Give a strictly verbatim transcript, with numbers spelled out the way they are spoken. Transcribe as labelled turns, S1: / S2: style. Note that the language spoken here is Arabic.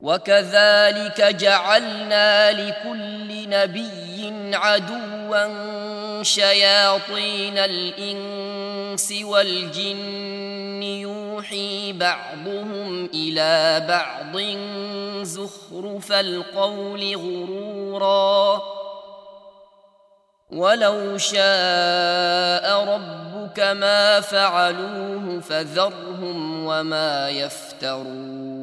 S1: وكذلك جعلنا لكل نبي عدوا شياطين الإنس والجن يوحي بعضهم إلى بعض زخرف القول غرورا ولو شاء ربك ما فعلوه فذرهم وما يفترون.